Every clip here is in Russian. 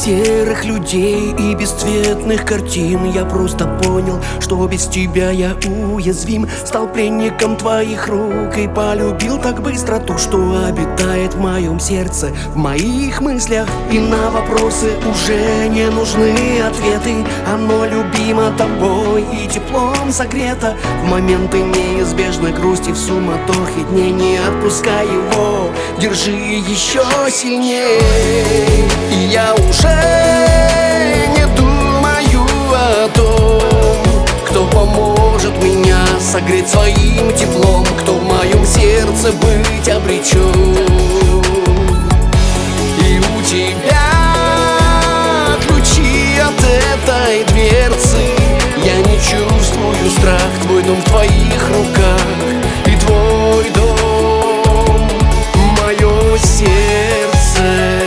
серых людей и бесцветных картин я просто понял, что без тебя я уязвим. Стал пленником твоих рук и полюбил так быстро то, что обитает в моем сердце, в моих мыслях. И на вопросы уже не нужны ответы. Оно любимо тобой и теплом согрето. В моменты неизбежной грусти, в суматохе дней не отпускай его, держи еще сильнее. И я уже не думаю о том, кто поможет меня согреть своим теплом, кто в моем сердце быть обречен. И у тебя ключи от этой дверцы. Я не чувствую страх, твой дом в твоих руках, и твой дом — мое сердце.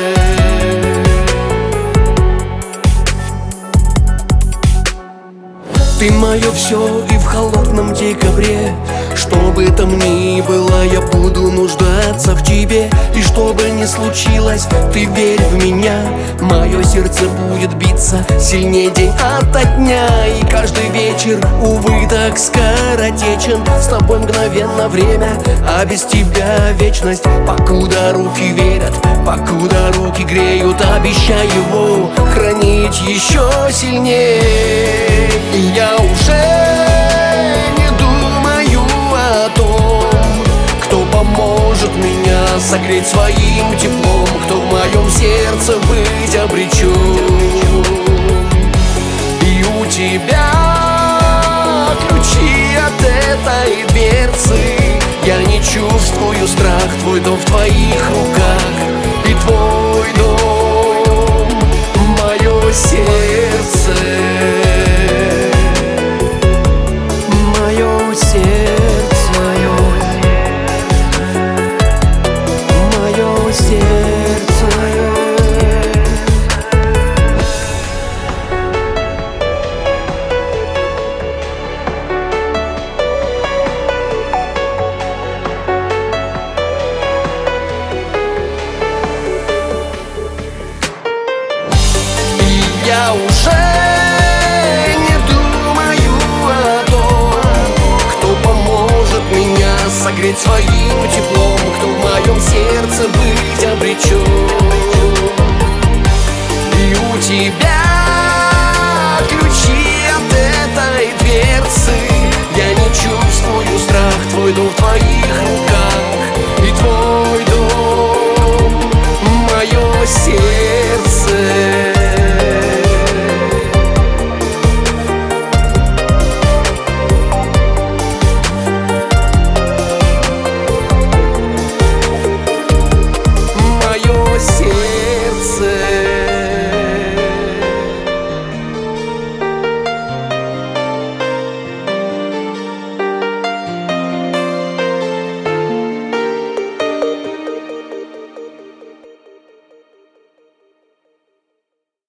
Ты мое все и в холодном декабре. Что бы там ни было, я буду нуждаться в тебе. И что бы ни случилось, ты верь в меня. Мое сердце будет биться сильнее день ото дня. И каждый вечер, увы, так скоротечен. С тобой мгновенно время, а без тебя вечность. Покуда руки верят, покуда руки греют, обещай его хранить еще сильнее. И я уже не думаю о том, кто поможет меня согреть своим теплом, кто в моем сердце быть обречен. И у тебя ключи от этой дверцы. Я не чувствую страх, твой дом в твоих руках, и твой дом — мое сердце. Мое сердце, мое сердце. И я уже не думаю о том, кто поможет меня согреть своим теплом, кто в моем сердце быть обречен. И у тебя ключи от этой дверцы. Я не чувствую страх, твой дом в твоих руках, и твой дом — мое сердце.